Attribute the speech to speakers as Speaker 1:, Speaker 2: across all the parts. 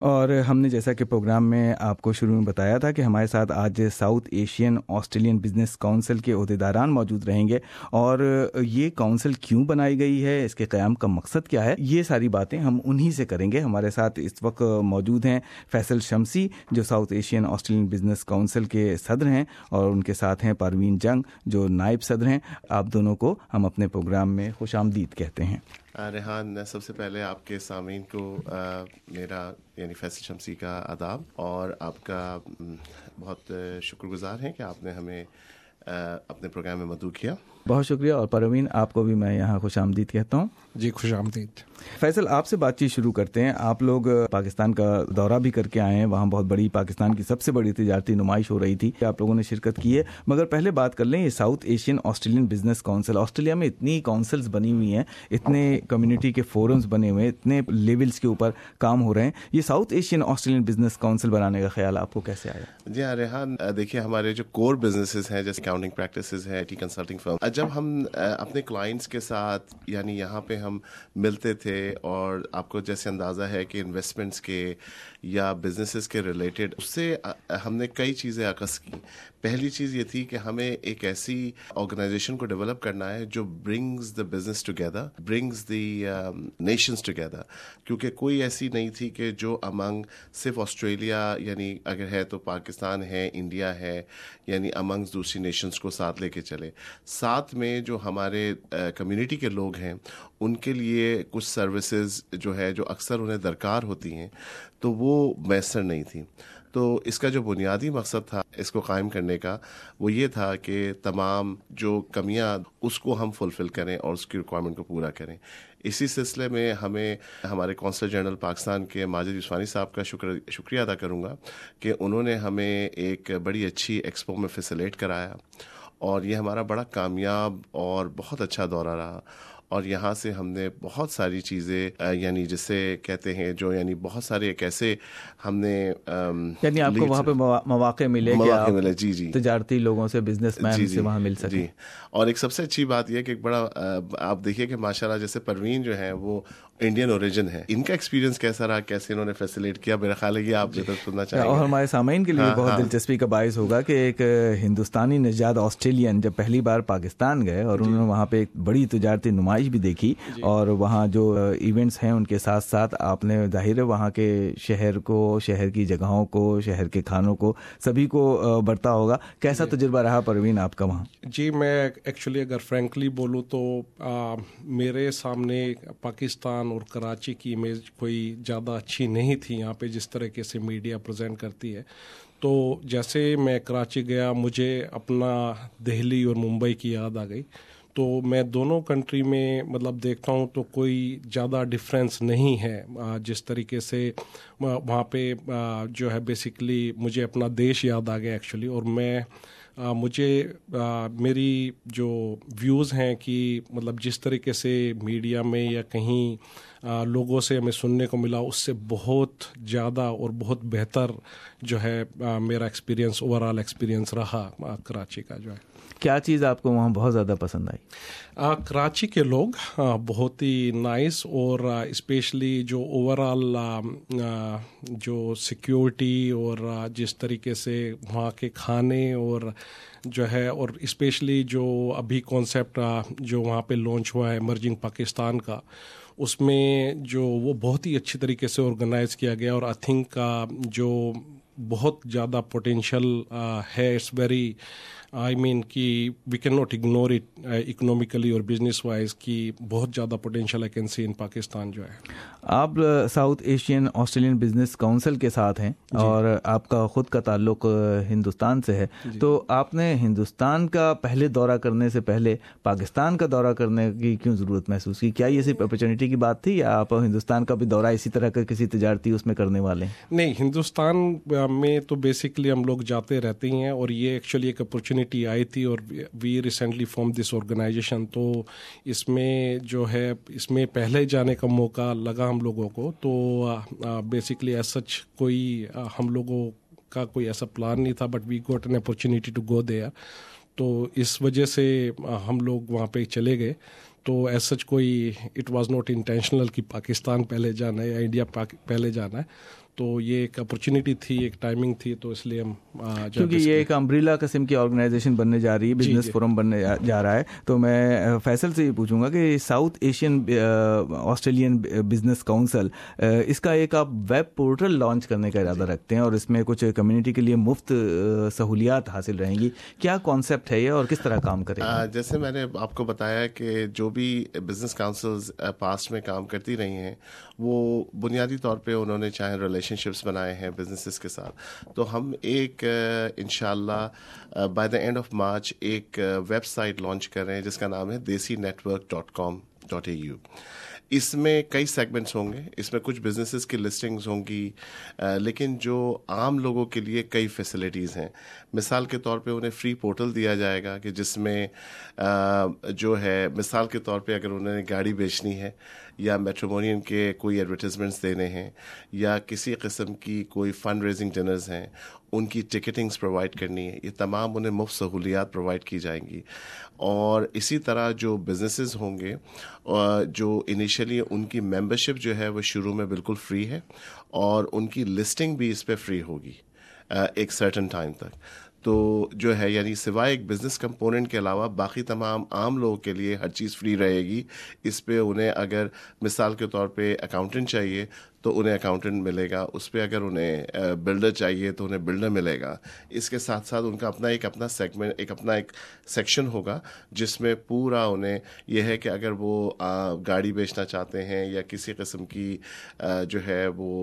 Speaker 1: اور ہم نے جیسا کہ پروگرام میں آپ کو شروع میں بتایا تھا کہ ہمارے ساتھ آج South Asian Australian business council کے عہدیداران موجود رہیں گے، اور یہ کونسل کیوں بنائی گئی ہے، اس کے قیام کا مقصد کیا ہے، یہ ساری باتیں ہم انہی سے کریں گے۔ ہمارے ساتھ اس وقت موجود ہیں فیصل شمسی جو South Asian Australian business council کے صدر ہیں، اور ان کے ساتھ ہیں پروین جنگ جو نائب صدر ہیں۔ آپ دونوں کو ہم اپنے پروگرام میں خوش آمدید کہتے ہیں۔
Speaker 2: ریحان، سب سے پہلے آپ کے سامعین کو میرا یعنی فیصل شمسی کا آداب، اور آپ کا بہت شکر گزار ہیں کہ آپ نے ہمیں اپنے پروگرام میں مدعو کیا۔
Speaker 1: بہت شکریہ۔ اور پروین، آپ کو بھی میں یہاں خوش آمدید کہتا ہوں۔
Speaker 3: جی خوش آمدید۔
Speaker 1: فیصل، آپ سے بات چیت شروع کرتے ہیں۔ آپ لوگ پاکستان کا دورہ بھی کر کے آئے ہیں، وہاں بہت بڑی پاکستان کی سب سے بڑی تجارتی نمائش ہو رہی تھی، آپ لوگوں نے شرکت کی ہے۔ مگر پہلے بات کر لیں، یہ South Asian Australian business council, Australia میں اتنی کونسلز بنی ہوئی ہیں، اتنے کمیونٹی کے فورمز بنے ہوئے ہیں، اتنے لیولز کے اوپر کام ہو رہے ہیں، یہ South Asian Australian business council بنانے کا خیال آپ کو کیسے آیا؟
Speaker 2: جی ہاں ریحان، دیکھیے ہمارے جو کور بزنسز ہیں جیسے اکاؤنٹنگ پریکٹسز ہے، ٹی کنسلٹنگ فرم، جب ہم اپنے کلائنٹس کے ساتھ یعنی یہاں پہ ہم ملتے تھے، اور آپ کو جیسے اندازہ ہے کہ انویسٹمنٹس کے یا بزنسز کے ریلیٹڈ اس سے ہم نے کئی چیزیں عکس کی۔ پہلی چیز یہ تھی کہ ہمیں ایک ایسی آرگنائزیشن کو ڈیولپ کرنا ہے جو brings the business together, brings the nations together, کیونکہ کوئی ایسی نہیں تھی کہ جو امنگ صرف آسٹریلیا یعنی اگر ہے تو پاکستان ہے، انڈیا ہے، یعنی امنگز دوسری نیشنز کو ساتھ لے کے چلے۔ ساتھ میں جو ہمارے کمیونٹی کے لوگ ہیں ان کے لیے کچھ سروسز جو ہے جو اکثر انہیں درکار ہوتی ہیں تو وہ میسر نہیں تھی۔ تو اس کا جو بنیادی مقصد تھا اس کو قائم کرنے کا وہ یہ تھا کہ تمام جو کمیاں اس کو ہم فلفل کریں اور اس کی ریکوائرمنٹ کو پورا کریں۔ اسی سلسلے میں ہمیں ہمارے کونسل جنرل پاکستان کے ماجد یوسفانی صاحب کا شکریہ ادا کروں گا کہ انہوں نے ہمیں ایک بڑی اچھی ایکسپو میں فیسیلیٹ کرایا، اور یہ ہمارا بڑا کامیاب اور بہت اچھا دورہ رہا۔ اور یہاں سے ہم نے بہت ساری چیزیں یعنی جسے کہتے ہیں جو یعنی بہت سارے ایک ایسے ہم نے
Speaker 1: یعنی آپ کو وہاں پہ مواقع ملے کہ آپ
Speaker 2: جی جی
Speaker 1: تجارتی لوگوں سے، بزنس مین سے وہاں مل سکیں۔
Speaker 2: جی، اور ایک سب سے اچھی بات یہ کہ ایک بڑا آپ دیکھیے کہ ماشاءاللہ جیسے پروین جو ہیں وہ انڈین اوریجن ہے، ان کا ایکسپیرینس کیسا رہا، کیسے انہوں نے فیسیلیٹ کیا، میرا خیال ہے کہ آپ جو سننا چاہیں گے،
Speaker 1: اور ہمارے سامعین کے لیے بہت دلچسپی کا باعث ہوگا کہ ایک ہندوستانی نژاد آسٹریلین جب پہلی بار پاکستان گئے اور انہوں نے وہاں پہ ایک بڑی تجارتی نمائش بھی دیکھی، اور وہاں جو ایونٹس ہیں ان کے ساتھ ساتھ آپ نے ظاہر ہے وہاں کے شہر کو، شہر کی جگہوں کو، شہر کے کھانوں کو، سبھی کو برتا ہوگا۔ کیسا تجربہ رہا پروین آپ کا وہاں؟
Speaker 3: جی میں ایکچولی اگر فرینکلی بولوں تو میرے سامنے پاکستان اور کراچی کی امیج کوئی زیادہ اچھی نہیں تھی یہاں پہ جس طریقے سے میڈیا پریزنٹ کرتی ہے۔ تو جیسے میں کراچی گیا مجھے اپنا دہلی اور ممبئی کی یاد آ گئی۔ تو میں دونوں کنٹری میں مطلب دیکھتا ہوں تو کوئی زیادہ ڈفرینس نہیں ہے، جس طریقے سے وہاں پہ جو ہے بیسیکلی مجھے اپنا دیش یاد آ گیا ایکچولی، اور مجھے میری جو ویوز ہیں کہ مطلب جس طریقے سے میڈیا میں یا کہیں لوگوں سے ہمیں سننے کو ملا اس سے بہت زیادہ اور بہت بہتر جو ہے میرا ایکسپیرینس، اوور آل ایکسپیرینس رہا کراچی کا جو ہے۔
Speaker 1: کیا چیز آپ کو وہاں بہت زیادہ پسند آئی؟
Speaker 3: کراچی کے لوگ بہت ہی نائس، اور اسپیشلی جو اوور آل جو سیکیورٹی اور جس طریقے سے وہاں کے کھانے اور جو ہے، اور اسپیشلی جو ابھی کانسیپٹ جو وہاں پہ لانچ ہوا ہے ایمرجنگ پاکستان کا، اس میں جو وہ بہت ہی اچھی طریقے سے آرگنائز کیا گیا، اور آئی تھنک جو بہت زیادہ پوٹینشیل ہے، اٹس ویری آئی مین کہ we can not ignore it economically اور بزنس وائز کی بہت زیادہ potential I can see in Pakistan جو ہے۔
Speaker 1: آپ South Asian Australian business council کے ساتھ ہیں اور آپ کا خود کا تعلق ہندوستان سے ہے، تو آپ نے ہندوستان کا پہلے دورہ کرنے سے پہلے پاکستان کا دورہ کرنے کی کیوں ضرورت محسوس کی؟ کیا یہ صرف اپرچونٹی کی بات تھی یا آپ ہندوستان کا بھی دورہ اسی طرح کا کسی تجارتی اس میں کرنے والے ہیں؟
Speaker 3: نہیں، ہندوستان میں تو بیسکلی ہم لوگ جاتے رہتے ہیں، اور یہ ایکچولی ایک اپرچونٹی آئی تھی، اور we recently form this organisation, تو اس میں جو ہے اس میں پہلے جانے کا موقع لگا ہم لوگوں کو۔ تو بیسکلی ایز سچ کوئی ہم لوگوں کا کوئی ایسا پلان نہیں تھا، but we got an opportunity to go there, تو اس وجہ سے ہم لوگ وہاں پہ چلے گئے۔ تو ایز سچ کوئی اٹ واز ناٹ انٹینشنل کہ پاکستان پہلے جانا ہے یا انڈیا پہلے جانا ہے۔ तो ये एक अपॉर्चुनिटी थी, एक टाइमिंग थी, तो इसलिए हम
Speaker 1: क्योंकि ये एक अम्ब्रेला किस्म की ऑर्गेनाइजेशन बनने जा रही है, बिजनेस फोरम बनने जा रहा है, तो मैं फैसल से ये पूछूंगा कि South Asian Australian business council, इसका एक आप वेब पोर्टल लॉन्च करने का इरादा रखते हैं और इसमें कुछ कम्युनिटी के लिए मुफ्त सहूलियात हासिल रहेंगी, क्या कॉन्सेप्ट है ये और किस तरह काम करेगा?
Speaker 2: जैसे मैंने आपको बताया कि जो भी बिजनेस काउंसिल्स पास्ट में काम करती रही हैं, वो बुनियादी तौर पे उन्होंने चाहे रिलेशनशिप्स बनाए हैं बिजनेसेस के साथ, तो हम एक इंशाल्लाह by the end of March एक वेबसाइट लॉन्च कर रहे हैं जिसका नाम है desinetwork.com.au। इसमें कई सेगमेंट्स होंगे, इसमें कुछ बिजनेसेस की लिस्टिंग्स होंगी, लेकिन जो आम लोगों के लिए कई फैसिलिटीज़ हैं। मिसाल के तौर पे उन्हें फ्री पोर्टल दिया जाएगा कि जिसमें जो है मिसाल के तौर पे अगर उन्होंने गाड़ी बेचनी है या मैट्रिमोनियन के कोई एडवर्टाइजमेंट्स देने हैं या किसी किस्म की कोई फंड रेजिंग डिनर्स हैं, उनकी टिकटिंग्स प्रोवाइड करनी है, ये तमाम उन्हें मुफ्त सहूलियात प्रोवाइड की जाएंगी। और इसी तरह जो बिजनेसेस होंगे जो इनिशियली उनकी मेंबरशिप जो है वो शुरू में बिल्कुल फ्री है और उनकी लिस्टिंग भी इस पे फ्री होगी एक सर्टेन टाइम तक। तो जो है यानी सिवाय एक बिजनेस कंपोनेंट के अलावा बाकी तमाम आम लोगों के लिए हर चीज़ फ्री रहेगी। इस पे उन्हें अगर मिसाल के तौर पे अकाउंटेंट चाहिए तो उन्हें अकाउंटेंट मिलेगा, उस पे अगर उन्हें बिल्डर चाहिए तो उन्हें बिल्डर मिलेगा। इसके साथ साथ उनका अपना सेगमेंट, एक सेक्शन होगा जिसमें पूरा उन्हें यह है कि अगर वो गाड़ी बेचना चाहते हैं या किसी किस्म की जो है वो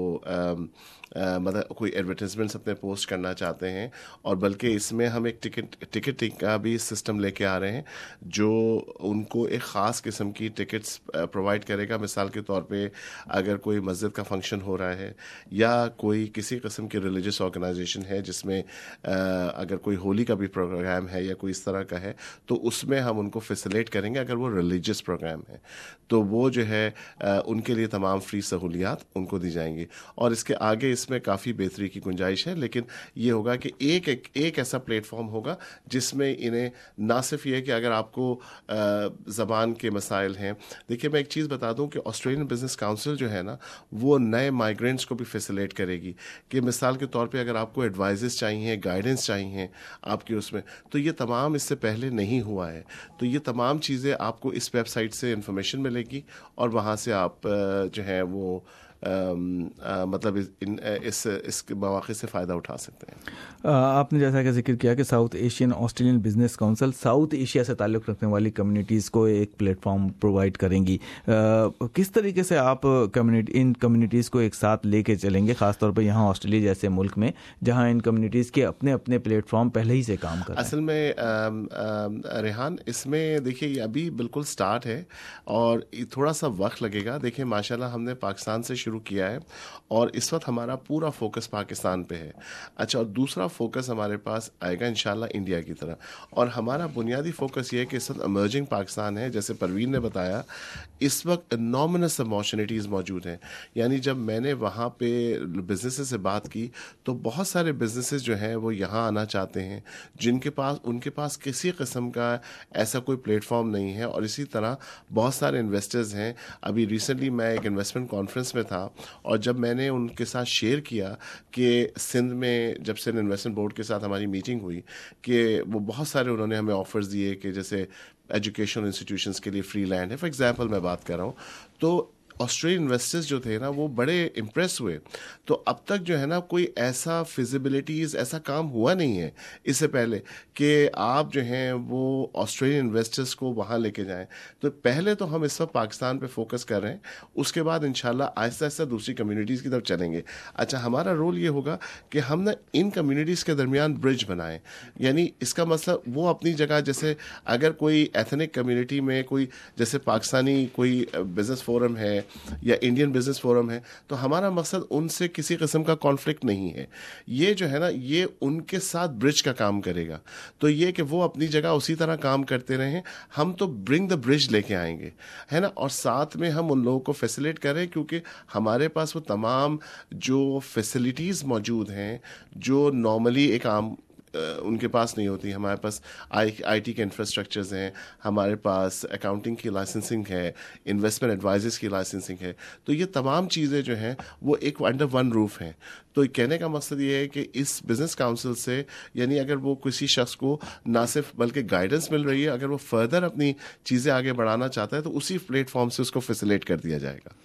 Speaker 2: मतलब कोई एडवर्टाइजमेंट्स अपने पोस्ट करना चाहते हैं, और बल्कि इसमें हम एक टिकटिंग का भी सिस्टम लेके आ रहे हैं जो उनको एक ख़ास किस्म की टिकट्स प्रोवाइड करेगा। मिसाल के तौर पे अगर कोई मस्जिद का फंक्शन हो रहा है या कोई किसी किस्म की रिलीजियस ऑर्गेनाइजेशन है जिसमें अगर कोई होली का भी प्रोग्राम है या कोई इस तरह का है, तो उसमें हम उनको फैसिलिटेट करेंगे। अगर वो रिलीजियस प्रोग्राम है तो वो जो है उनके लिए तमाम फ्री सहूलियात उनको दी जाएंगी। और इसके आगे इसमें काफ़ी बेहतरी की गुंजाइश है, लेकिन ये होगा कि एक ऐसा प्लेटफॉर्म होगा जिसमें इन्हें ना सिर्फ ये कि अगर आपको ज़बान के मसाइल हैं। देखिए मैं एक चीज़ बता दूं कि ऑस्ट्रेलियन बिजनेस काउंसिल जो है ना, वो नए माइग्रेंट्स को भी फैसिलिटेट करेगी कि मिसाल के तौर पे अगर आपको एडवाइजेस चाहिए, गाइडेंस चाहिए आपकी उसमें, तो ये तमाम इससे पहले नहीं हुआ है। तो ये तमाम चीज़ें आपको इस वेबसाइट से इंफॉर्मेशन मिलेगी और वहाँ से आप जो है वो मतलब इस मौके से फ़ायदा उठा सकते हैं।
Speaker 1: आपने जैसा कि जिक्र किया कि South Asian Australian business council South Asia से ताल्लुक़ रखने वाली कम्युनिटीज़ को एक प्लेटफॉर्म प्रोवाइड करेंगी। किस तरीके से आप इन कम्युनिटीज़ को एक साथ लेके चलेंगे, ख़ासतौर पर यहाँ ऑस्ट्रेलिया जैसे मुल्क में जहाँ इन कम्युनिटीज़ के अपने अपने प्लेटफॉर्म पहले ही से काम कर रहे हैं?
Speaker 2: असल में रेहान, इसमें देखिए ये अभी बिल्कुल स्टार्ट है और थोड़ा सा वक्त लगेगा। देखिए माशाल्लाह हमने पाकिस्तान से शुरू किया है और इस वक्त हमारा पूरा फोकस पाकिस्तान पे है। अच्छा, और दूसरा फोकस हमारे पास आएगा इंशाल्लाह इंडिया की तरह। और हमारा बुनियादी फोकस ये है कि इस वक्त इमर्जिंग पाकिस्तान है, जैसे परवीन ने बताया, इस वक्त इनॉर्मस अपॉर्चुनिटीज़ मौजूद हैं। यानी जब मैंने वहाँ पे बिजनेसेस से बात की तो बहुत सारे बिजनेसेस जो हैं वो यहाँ आना चाहते हैं उनके पास किसी किस्म का ऐसा कोई प्लेटफॉर्म नहीं है। और इसी तरह बहुत सारे इन्वेस्टर्स हैं। अभी रिसेंटली मैं एक इन्वेस्टमेंट कॉन्फ्रेंस में था और जब मैंने उनके साथ शेयर किया कि सिंध में जब सिंध इन्वेस्टमेंट बोर्ड के साथ हमारी मीटिंग हुई कि वो बहुत सारे उन्होंने हमें ऑफर्स दिए कि जैसे एजुकेशनल इंस्टीट्यूशंस के लिए फ्री लैंड है, फॉर एग्जांपल मैं बात कर रहा हूँ, तो ऑस्ट्रेलियन इन्वेस्टर्स जो थे ना वो बड़े इम्प्रेस हुए। तो अब तक जो है ना कोई ऐसा फिजिबिलिटीज़ ऐसा काम हुआ नहीं है इससे पहले कि आप जो हैं वो ऑस्ट्रेलियन इन्वेस्टर्स को वहाँ लेके जाएं। तो पहले तो हम इस वक्त पाकिस्तान पे फोकस कर रहे हैं, उसके बाद इंशाल्लाह आहिस्ता आहिस्ता दूसरी कम्युनिटीज़ की तरफ चलेंगे। अच्छा, हमारा रोल ये होगा कि हम ना इन कम्युनिटीज़ के दरमियान ब्रिज बनाएं। यानी इसका मतलब वो अपनी जगह, जैसे अगर कोई एथनिक कम्युनिटी में कोई जैसे पाकिस्तानी कोई बिजनेस फोरम है या इंडियन बिजनेस फोरम है, तो हमारा मकसद उनसे किसी किस्म का कॉन्फ्लिक्ट नहीं है। ये जो है ना ये उनके साथ ब्रिज का काम करेगा। तो ये कि वो अपनी जगह उसी तरह काम करते रहें, हम तो ब्रिंग द ब्रिज लेके आएंगे, है ना। और साथ में हम उन लोगों को फैसिलिटेट करें क्योंकि हमारे पास वो तमाम जो फैसिलिटीज़ मौजूद हैं जो नॉर्मली एक आम ان کے پاس نہیں ہوتی. ہمارے پاس آئی ٹی کے انفراسٹرکچرز ہیں, ہمارے پاس اکاؤنٹنگ کی لائسنسنگ ہے, انویسٹمنٹ ایڈوائزرز کی لائسنسنگ ہے. تو یہ تمام چیزیں جو ہیں وہ ایک انڈر ون روف ہیں. تو کہنے کا مقصد یہ ہے کہ اس بزنس کاؤنسل سے یعنی اگر وہ کسی شخص کو نہ صرف بلکہ گائیڈنس مل رہی ہے, اگر وہ فردر اپنی چیزیں آگے بڑھانا چاہتا ہے تو اسی پلیٹ فارم سے اس کو فیسیلیٹ کر دیا جائے گا.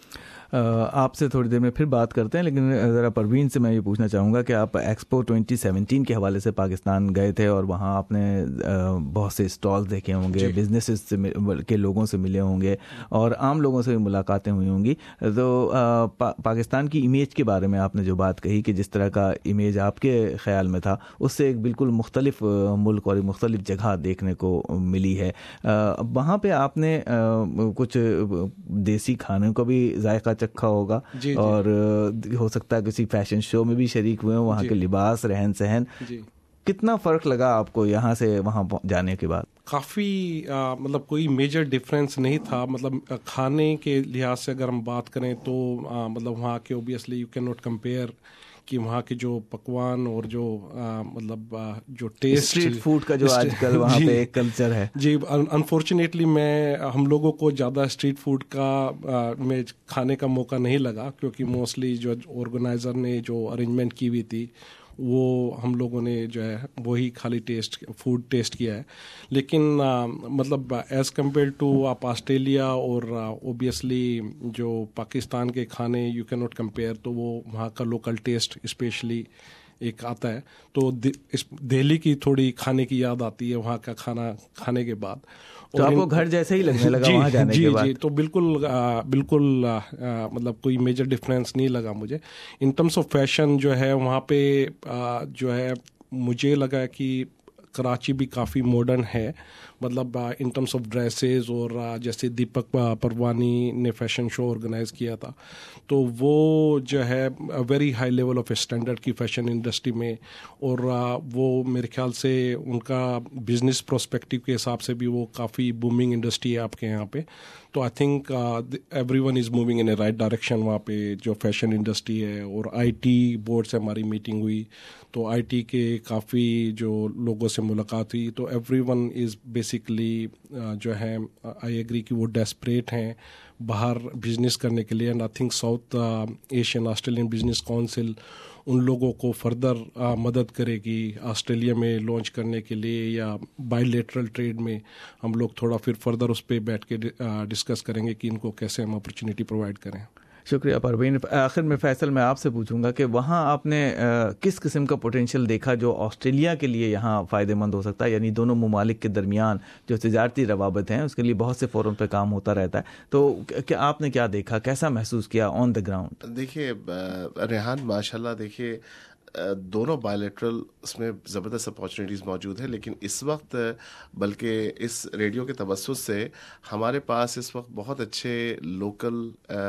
Speaker 1: آپ سے تھوڑی دیر میں پھر بات کرتے ہیں, لیکن ذرا پروین سے میں یہ پوچھنا چاہوں گا کہ آپ ایکسپو 2017 کے حوالے سے پاکستان گئے تھے اور وہاں آپ نے بہت سے اسٹال دیکھے ہوں گے, بزنسز کے لوگوں سے ملے ہوں گے اور عام لوگوں سے بھی ملاقاتیں ہوئی ہوں گی. تو پاکستان کی امیج کے بارے میں آپ نے جو بات کہی کہ جس طرح کا امیج آپ کے خیال میں تھا اس سے ایک بالکل مختلف ملک اور مختلف جگہ دیکھنے کو ملی ہے. وہاں پہ آپ نے کچھ دیسی کھانے کو بھی ذائقہ چکھا ہوگا اور ہو سکتا ہے کسی فیشن شو میں بھی شریک ہوئے ہوں, وہاں کے لباس, رہن سہن. کتنا فرق لگا آپ کو یہاں سے وہاں جانے کے بعد؟
Speaker 3: کافی مطلب کوئی میجر ڈفرینس نہیں تھا. مطلب کھانے کے لحاظ سے اگر ہم بات کریں تو مطلب وہاں کے obviously you can not compare کہ وہاں کے جو پکوان اور جو مطلب جو ٹیسٹ
Speaker 1: اسٹریٹ فوڈ کا جو آج کل وہاں پہ ایک کلچر ہے.
Speaker 3: جی انفارچونیٹلی ہم لوگوں کو زیادہ اسٹریٹ فوڈ کا میں کھانے کا موقع نہیں لگا, کیونکہ موسٹلی جو آرگنائزر نے جو ارینجمنٹ کی ہوئی تھی وہ ہم لوگوں نے جو ہے وہی خالی فوڈ ٹیسٹ کیا ہے. لیکن مطلب ایز کمپیئر ٹو آپ آسٹریلیا اور اوبیسلی جو پاکستان کے کھانے یو کین ناٹ کمپیئر, تو وہ وہاں کا لوکل ٹیسٹ اسپیشلی ایک آتا ہے. تو دہلی کی تھوڑی کھانے کی یاد آتی ہے وہاں کا کھانا کھانے کے بعد.
Speaker 1: تو آپ کو گھر جیسے ہی لگنے لگا وہاں جانے کے بعد؟
Speaker 3: جی تو بالکل مطلب کوئی میجر ڈفرینس نہیں لگا مجھے. ان ٹرمس آف فیشن جو ہے وہاں پہ جو ہے مجھے لگا کہ کراچی بھی کافی ماڈرن ہے. مطلب ان ٹرمس آف ڈریسز, اور جیسے دیپک پروانی نے فیشن شو آرگنائز کیا تھا تو وہ جو ہے very high level of standard کی فیشن انڈسٹری میں, اور وہ میرے خیال سے ان کا بزنس پروسپیکٹو کے حساب سے بھی وہ کافی بومنگ انڈسٹری ہے آپ کے یہاں پہ. تو I think everyone is moving in a right direction وہاں پہ جو فیشن انڈسٹری ہے. اور آئی ٹی بورڈ سے ہماری میٹنگ ہوئی تو آئی ٹی کے کافی جو لوگوں سے ملاقات ہوئی, تو ایوری ون از بیسکلی جو ہے آئی ایگری کہ وہ ڈیسپریٹ ہیں باہر بزنس کرنے کے لیے. And I think South Asian Australian business council ان لوگوں کو فردر مدد کرے گی آسٹریلیا میں لانچ کرنے کے لیے, یا بائی لیٹرل ٹریڈ میں ہم لوگ تھوڑا پھر فردر اس پہ بیٹھ کے ڈسکس کریں گے کہ ان کو کیسے ہم اپرچونیٹی پرووائڈ کریں.
Speaker 1: شکریہ پروین. آخر میں فیصل میں آپ سے پوچھوں گا کہ وہاں آپ نے کس قسم کا پوٹینشیل دیکھا جو آسٹریلیا کے لیے یہاں فائدہ مند ہو سکتا ہے؟ یعنی دونوں ممالک کے درمیان جو تجارتی روابط ہیں اس کے لیے بہت سے فورم پہ کام ہوتا رہتا ہے, تو آپ نے کیا دیکھا, کیسا محسوس کیا آن دا گراؤنڈ؟
Speaker 2: دیکھیے ریحان ماشاء اللہ, دیکھیے دونوں بائیلیٹرل اس میں زبردست اپارچونیٹیز موجود ہیں, لیکن اس وقت بلکہ اس ریڈیو کے توسط سے ہمارے پاس اس وقت بہت اچھے لوکل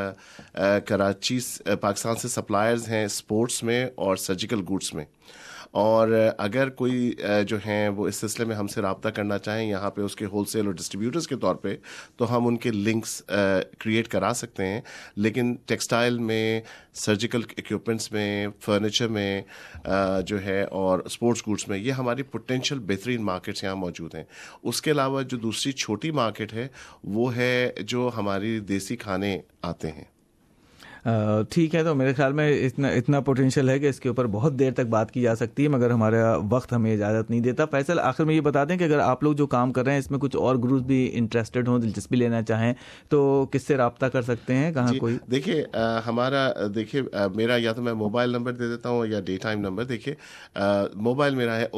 Speaker 2: کراچی پاکستان سے سپلائرز ہیں اسپورٹس میں اور سرجیکل گوڈس میں. اور اگر کوئی جو ہیں وہ اس سلسلے میں ہم سے رابطہ کرنا چاہیں یہاں پہ اس کے ہول سیل اور ڈسٹریبیوٹرز کے طور پہ, تو ہم ان کے لنکس کریٹ کرا سکتے ہیں. لیکن ٹیکسٹائل میں, سرجیکل ایکوپمنٹس میں, فرنیچر میں جو ہے اور اسپورٹس گوڈس میں, یہ ہماری پوٹینشیل بہترین مارکیٹس یہاں موجود ہیں. اس کے علاوہ جو دوسری چھوٹی مارکیٹ ہے وہ ہے جو ہماری دیسی کھانے آتے ہیں.
Speaker 1: ٹھیک ہے, تو میرے خیال میں اتنا پوٹینشیل ہے کہ اس کے اوپر بہت دیر تک بات کی جا سکتی ہے, مگر ہمارا وقت ہمیں اجازت نہیں دیتا. فیصل, آخر میں یہ بتا دیں کہ اگر آپ لوگ جو کام کر رہے ہیں اس میں کچھ اور گروپس بھی انٹرسٹڈ ہوں, دلچسپی لینا چاہیں, تو کس سے رابطہ کر سکتے ہیں, کہاں کوئی؟
Speaker 2: دیکھیے ہمارا میرا یا تو میں موبائل نمبر دے دیتا ہوں یا ڈے ٹائم نمبر. دیکھیے موبائل میرا ہے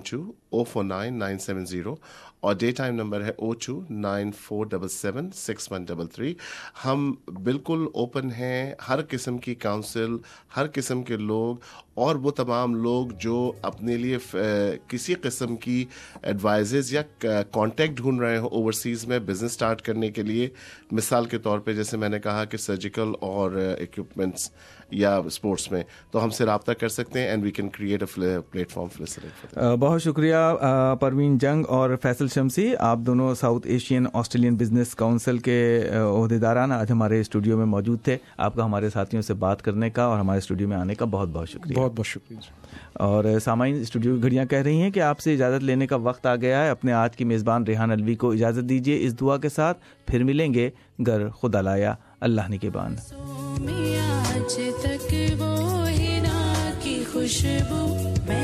Speaker 2: 0412049970 اور ڈے ٹائم نمبر ہے 0294776133. ہم بالکل اوپن ہیں, ہر قسم کی کاؤنسل, ہر قسم کے لوگ, اور وہ تمام لوگ جو اپنے لیے کسی قسم کی ایڈوائزز یا کانٹیکٹ ڈھونڈ رہے ہوں اوورسیز میں بزنس سٹارٹ کرنے کے لیے. مثال کے طور پہ جیسے میں نے کہا کہ سرجیکل اور ایکوپمنٹس یا اسپورٹس میں, تو ہم سے رابطہ کر سکتے ہیں and we can create a platform.
Speaker 1: بہت شکریہ پروین جنگ اور فیصل شمسی, آپ دونوں South Asian Australian business council کے عہدیداران آج ہمارے اسٹوڈیو میں موجود تھے. آپ کا ہمارے ساتھیوں سے بات کرنے کا اور ہمارے اسٹوڈیو میں آنے کا بہت بہت شکریہ.
Speaker 3: بہت بہت شکریہ.
Speaker 1: اور سامعین اسٹوڈیو کی گھڑیاں کہہ رہی ہیں کہ آپ سے اجازت لینے کا وقت آ گیا ہے. اپنے آج کی میزبان ریحان الوی کو اجازت دیجیے اس دعا کے ساتھ, پھر ملیں گے گر خدا لایا اللہ نگہبان.
Speaker 4: آج تک وہ ہنا کی خوشبو